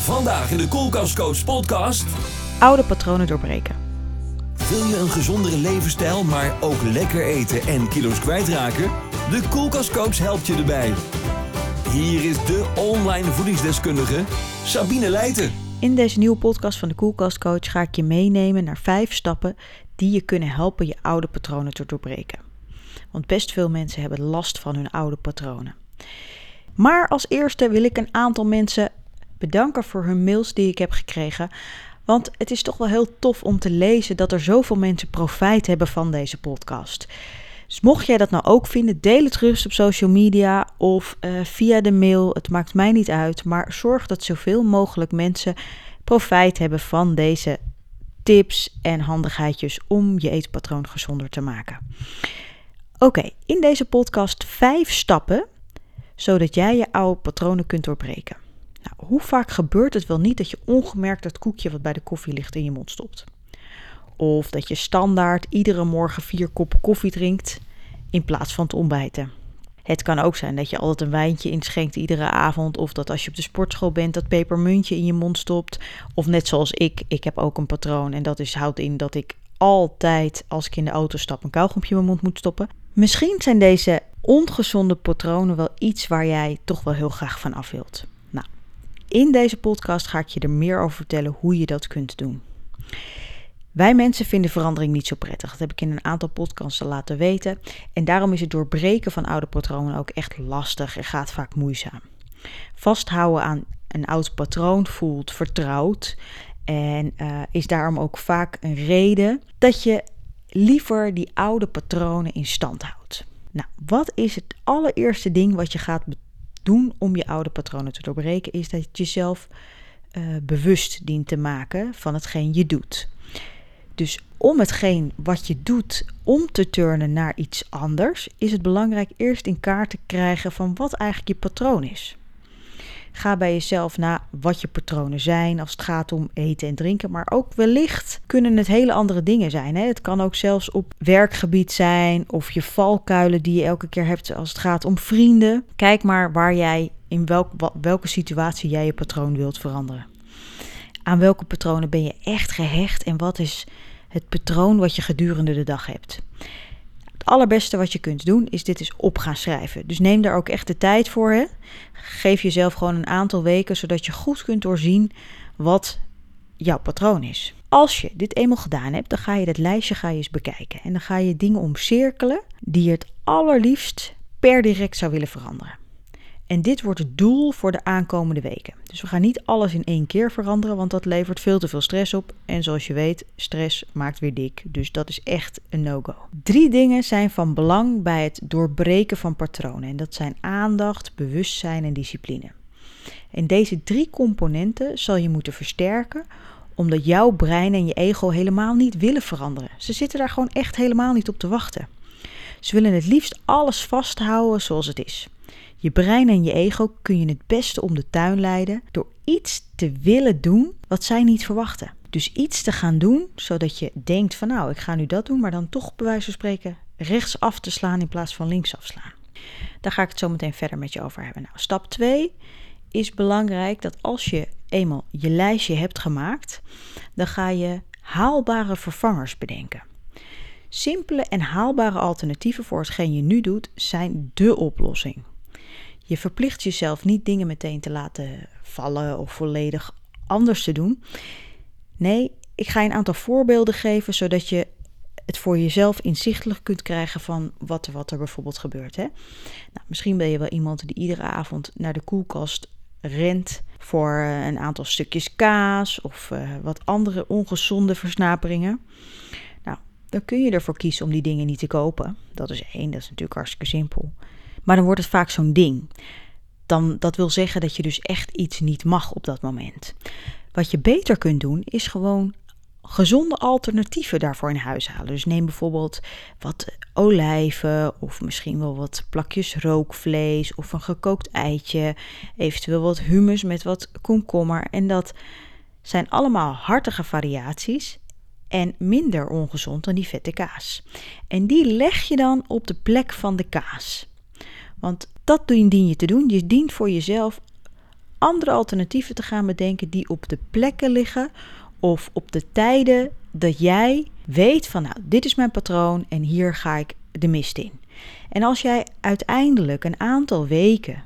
Vandaag in de Koelkastcoach podcast. Oude patronen doorbreken. Wil je een gezondere levensstijl, maar ook lekker eten en kilo's kwijtraken? De Koelkastcoach helpt je erbij. Hier is de online voedingsdeskundige Sabine Leijten. In deze nieuwe podcast van de Koelkastcoach ga ik je meenemen naar 5 stappen die je kunnen helpen je oude patronen te doorbreken. Want best veel mensen hebben last van hun oude patronen. Maar als eerste wil ik een aantal mensen bedanken voor hun mails die ik heb gekregen. Want het is toch wel heel tof om te lezen dat er zoveel mensen profijt hebben van deze podcast. Dus mocht jij dat nou ook vinden, deel het gerust op social media of via de mail. Het maakt mij niet uit, maar zorg dat zoveel mogelijk mensen profijt hebben van deze tips en handigheidjes om je eetpatroon gezonder te maken. Oké, in deze podcast 5 stappen zodat jij je oude patronen kunt doorbreken. Nou, hoe vaak gebeurt het wel niet dat je ongemerkt dat koekje wat bij de koffie ligt in je mond stopt? Of dat je standaard iedere morgen 4 koppen koffie drinkt in plaats van te ontbijten. Het kan ook zijn dat je altijd een wijntje inschenkt iedere avond. Of dat als je op de sportschool bent dat pepermuntje in je mond stopt. Of net zoals ik heb ook een patroon. En dat houdt in dat ik altijd als ik in de auto stap een kauwgompje in mijn mond moet stoppen. Misschien zijn deze ongezonde patronen wel iets waar jij toch wel heel graag van af wilt. Nou, in deze podcast ga ik je er meer over vertellen hoe je dat kunt doen. Wij mensen vinden verandering niet zo prettig. Dat heb ik in een aantal podcasts laten weten. En daarom is het doorbreken van oude patronen ook echt lastig en gaat vaak moeizaam. Vasthouden aan een oud patroon voelt vertrouwd. En is daarom ook vaak een reden dat je liever die oude patronen in stand houdt. Nou, wat is het allereerste ding wat je gaat doen om je oude patronen te doorbreken? Is dat je jezelf bewust dient te maken van hetgeen je doet. Dus om hetgeen wat je doet om te turnen naar iets anders, is het belangrijk eerst in kaart te krijgen van wat eigenlijk je patroon is. Ga bij jezelf na wat je patronen zijn als het gaat om eten en drinken. Maar ook wellicht kunnen het hele andere dingen zijn. Hè? Het kan ook zelfs op werkgebied zijn of je valkuilen die je elke keer hebt als het gaat om vrienden. Kijk maar waar jij in welke situatie jij je patroon wilt veranderen. Aan welke patronen ben je echt gehecht en wat is het patroon wat je gedurende de dag hebt. Het allerbeste wat je kunt doen is dit eens op gaan schrijven. Dus neem daar ook echt de tijd voor. Hè? Geef jezelf gewoon een aantal weken zodat je goed kunt doorzien wat jouw patroon is. Als je dit eenmaal gedaan hebt, dan ga je dat lijstje eens bekijken. En dan ga je dingen omcirkelen die je het allerliefst per direct zou willen veranderen. En dit wordt het doel voor de aankomende weken. Dus we gaan niet alles in één keer veranderen, want dat levert veel te veel stress op. En zoals je weet, stress maakt weer dik. Dus dat is echt een no-go. 3 dingen zijn van belang bij het doorbreken van patronen. En dat zijn aandacht, bewustzijn en discipline. En deze 3 componenten zal je moeten versterken, omdat jouw brein en je ego helemaal niet willen veranderen. Ze zitten daar gewoon echt helemaal niet op te wachten. Ze willen het liefst alles vasthouden zoals het is. Je brein en je ego kun je het beste om de tuin leiden door iets te willen doen wat zij niet verwachten. Dus iets te gaan doen zodat je denkt van nou, ik ga nu dat doen, maar dan toch bij wijze van spreken rechtsaf te slaan in plaats van linksaf slaan. Daar ga ik het zo meteen verder met je over hebben. Nou, stap 2 is belangrijk dat als je eenmaal je lijstje hebt gemaakt, dan ga je haalbare vervangers bedenken. Simpele en haalbare alternatieven voor hetgeen je nu doet zijn dé oplossing. Je verplicht jezelf niet dingen meteen te laten vallen of volledig anders te doen. Nee, ik ga je een aantal voorbeelden geven zodat je het voor jezelf inzichtelijk kunt krijgen van wat er bijvoorbeeld gebeurt. Hè? Nou, misschien ben je wel iemand die iedere avond naar de koelkast rent voor een aantal stukjes kaas of wat andere ongezonde versnaperingen. Nou, dan kun je ervoor kiezen om die dingen niet te kopen. Dat is 1, dat is natuurlijk hartstikke simpel. Maar dan wordt het vaak zo'n ding. Dat wil zeggen dat je dus echt iets niet mag op dat moment. Wat je beter kunt doen is gewoon gezonde alternatieven daarvoor in huis halen. Dus neem bijvoorbeeld wat olijven of misschien wel wat plakjes rookvlees of een gekookt eitje. Eventueel wat hummus met wat komkommer. En dat zijn allemaal hartige variaties en minder ongezond dan die vette kaas. En die leg je dan op de plek van de kaas. Want dat dien je te doen. Je dient voor jezelf andere alternatieven te gaan bedenken die op de plekken liggen of op de tijden dat jij weet van nou, dit is mijn patroon en hier ga ik de mist in. En als jij uiteindelijk een aantal weken,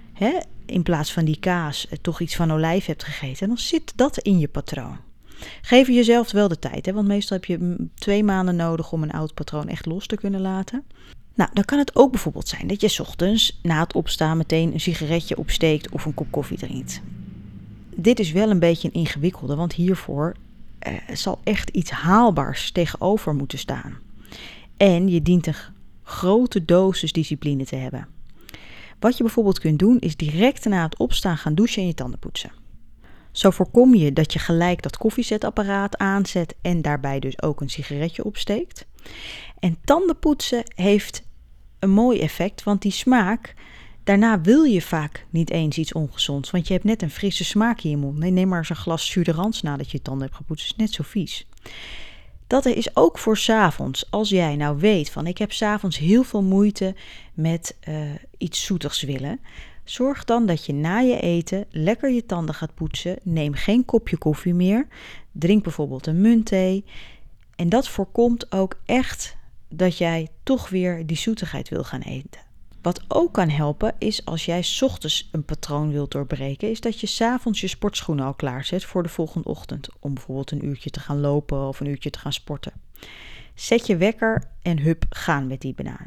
in plaats van die kaas, toch iets van olijf hebt gegeten, dan zit dat in je patroon. Geef jezelf wel de tijd, want meestal heb je 2 maanden nodig om een oud patroon echt los te kunnen laten. Nou, dan kan het ook bijvoorbeeld zijn dat je 's ochtends na het opstaan meteen een sigaretje opsteekt of een kop koffie drinkt. Dit is wel een beetje een ingewikkelde, want hiervoor zal echt iets haalbaars tegenover moeten staan. En je dient een grote dosis discipline te hebben. Wat je bijvoorbeeld kunt doen is direct na het opstaan gaan douchen en je tanden poetsen. Zo voorkom je dat je gelijk dat koffiezetapparaat aanzet en daarbij dus ook een sigaretje opsteekt. En tandenpoetsen heeft een mooi effect, want die smaak, daarna wil je vaak niet eens iets ongezonds, want je hebt net een frisse smaak in je mond. Nee, neem maar eens een glas jus d'orange nadat je je tanden hebt gepoetst, is net zo vies. Dat is ook voor 's avonds. Als jij nou weet van ik heb 's avonds heel veel moeite met iets zoetigs willen, zorg dan dat je na je eten lekker je tanden gaat poetsen. Neem geen kopje koffie meer. Drink bijvoorbeeld een muntthee. En dat voorkomt ook echt dat jij toch weer die zoetigheid wil gaan eten. Wat ook kan helpen is als jij 's ochtends een patroon wilt doorbreken, is dat je 's avonds je sportschoenen al klaarzet voor de volgende ochtend. Om bijvoorbeeld een uurtje te gaan lopen of een uurtje te gaan sporten. Zet je wekker en hup, gaan met die banaan.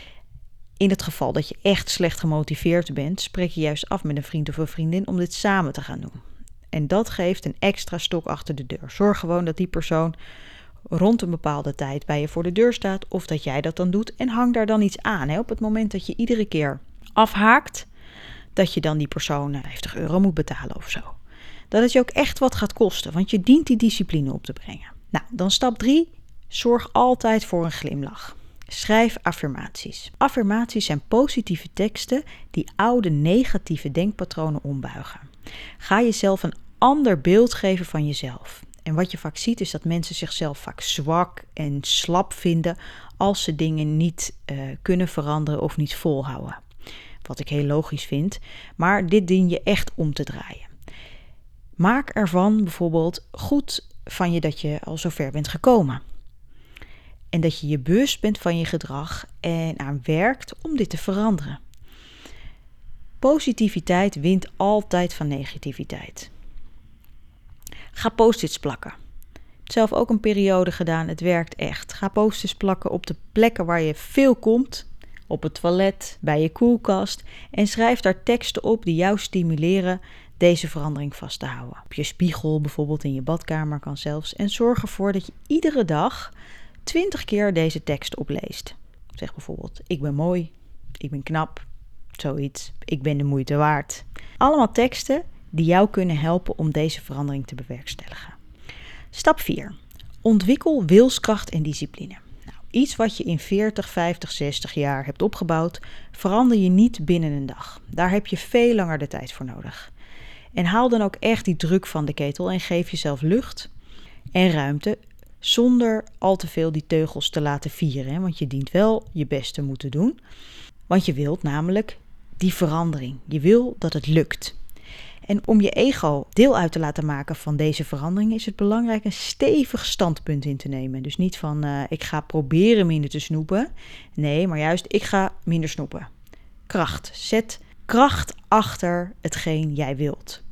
In het geval dat je echt slecht gemotiveerd bent, spreek je juist af met een vriend of een vriendin om dit samen te gaan doen. En dat geeft een extra stok achter de deur. Zorg gewoon dat die persoon rond een bepaalde tijd bij je voor de deur staat of dat jij dat dan doet en hang daar dan iets aan. Op het moment dat je iedere keer afhaakt, dat je dan die persoon €50 moet betalen of zo. Dat het je ook echt wat gaat kosten, want je dient die discipline op te brengen. Nou, dan stap 3, zorg altijd voor een glimlach. Schrijf affirmaties. Affirmaties zijn positieve teksten die oude negatieve denkpatronen ombuigen. Ga jezelf een ander beeld geven van jezelf. En wat je vaak ziet is dat mensen zichzelf vaak zwak en slap vinden als ze dingen niet kunnen veranderen of niet volhouden. Wat ik heel logisch vind, maar dit dien je echt om te draaien. Maak ervan bijvoorbeeld goed van je dat je al zover bent gekomen. En dat je je bewust bent van je gedrag en aan werkt om dit te veranderen. Positiviteit wint altijd van negativiteit. Ga post-its plakken. Ik heb zelf ook een periode gedaan, het werkt echt. Ga post-its plakken op de plekken waar je veel komt. Op het toilet, bij je koelkast. En schrijf daar teksten op die jou stimuleren deze verandering vast te houden. Op je spiegel, bijvoorbeeld in je badkamer kan zelfs. En zorg ervoor dat je iedere dag 20 keer deze tekst opleest. Zeg bijvoorbeeld, ik ben mooi, ik ben knap, zoiets, ik ben de moeite waard. Allemaal teksten die jou kunnen helpen om deze verandering te bewerkstelligen. Stap 4. Ontwikkel wilskracht en discipline. Nou, iets wat je in 40, 50, 60 jaar hebt opgebouwd, verander je niet binnen een dag. Daar heb je veel langer de tijd voor nodig. En haal dan ook echt die druk van de ketel en geef jezelf lucht en ruimte zonder al te veel die teugels te laten vieren. Want je dient wel je best te moeten doen. Want je wilt namelijk die verandering. Je wil dat het lukt. En om je ego deel uit te laten maken van deze verandering is het belangrijk een stevig standpunt in te nemen. Dus niet van ik ga proberen minder te snoepen. Nee, maar juist ik ga minder snoepen. Kracht. Zet kracht achter hetgeen jij wilt.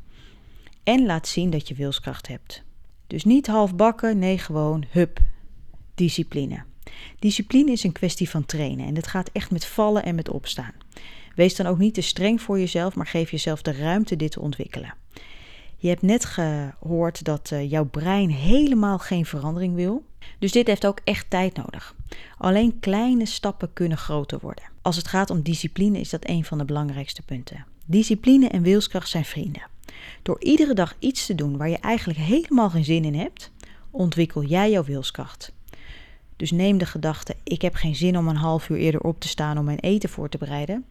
En laat zien dat je wilskracht hebt. Dus niet halfbakken, nee gewoon hup, discipline. Discipline is een kwestie van trainen en het gaat echt met vallen en met opstaan. Wees dan ook niet te streng voor jezelf, maar geef jezelf de ruimte dit te ontwikkelen. Je hebt net gehoord dat jouw brein helemaal geen verandering wil. Dus dit heeft ook echt tijd nodig. Alleen kleine stappen kunnen groter worden. Als het gaat om discipline is dat een van de belangrijkste punten. Discipline en wilskracht zijn vrienden. Door iedere dag iets te doen waar je eigenlijk helemaal geen zin in hebt, ontwikkel jij jouw wilskracht. Dus neem de gedachte, ik heb geen zin om een half uur eerder op te staan om mijn eten voor te bereiden.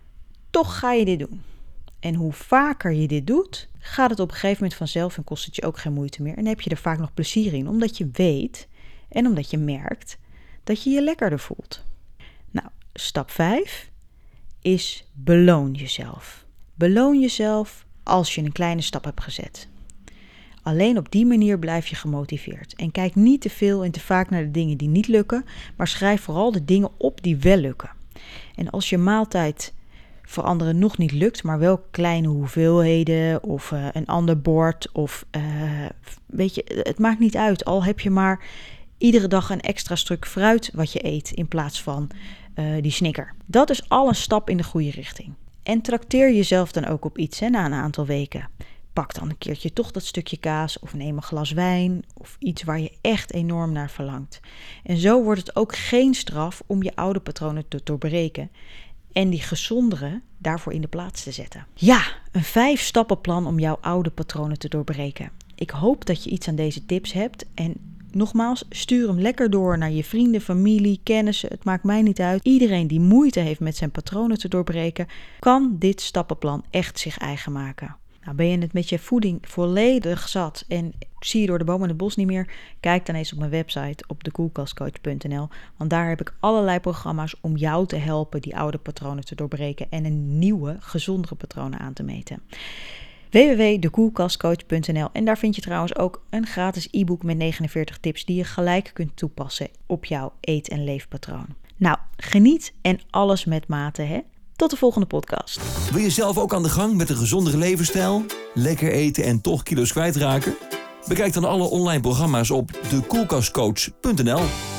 Toch ga je dit doen. En hoe vaker je dit doet, gaat het op een gegeven moment vanzelf en kost het je ook geen moeite meer. En heb je er vaak nog plezier in, omdat je weet en omdat je merkt dat je je lekkerder voelt. Nou, stap 5 is beloon jezelf. Beloon jezelf als je een kleine stap hebt gezet. Alleen op die manier blijf je gemotiveerd. En kijk niet te veel en te vaak naar de dingen die niet lukken, maar schrijf vooral de dingen op die wel lukken. En als je maaltijd veranderen nog niet lukt, maar wel kleine hoeveelheden of een ander bord of weet je, het maakt niet uit. Al heb je maar iedere dag een extra stuk fruit wat je eet in plaats van die Snicker. Dat is al een stap in de goede richting. En trakteer jezelf dan ook op iets na een aantal weken. Pak dan een keertje toch dat stukje kaas of neem een glas wijn of iets waar je echt enorm naar verlangt. En zo wordt het ook geen straf om je oude patronen te doorbreken en die gezondere daarvoor in de plaats te zetten. Ja, een 5-stappenplan om jouw oude patronen te doorbreken. Ik hoop dat je iets aan deze tips hebt en nogmaals, stuur hem lekker door naar je vrienden, familie, kennissen, het maakt mij niet uit. Iedereen die moeite heeft met zijn patronen te doorbreken, kan dit stappenplan echt zich eigen maken. Nou, ben je het met je voeding volledig zat en zie je door de boom en het bos niet meer? Kijk dan eens op mijn website op dekoelkastcoach.nl, want daar heb ik allerlei programma's om jou te helpen die oude patronen te doorbreken en een nieuwe, gezondere patronen aan te meten. www.dekoelkastcoach.nl en daar vind je trouwens ook een gratis e-book met 49 tips die je gelijk kunt toepassen op jouw eet- en leefpatroon. Nou, geniet en alles met mate, hè? Tot de volgende podcast. Wil je zelf ook aan de gang met een gezondere levensstijl? Lekker eten en toch kilo's kwijtraken? Bekijk dan alle online programma's op dekoelkastcoach.nl.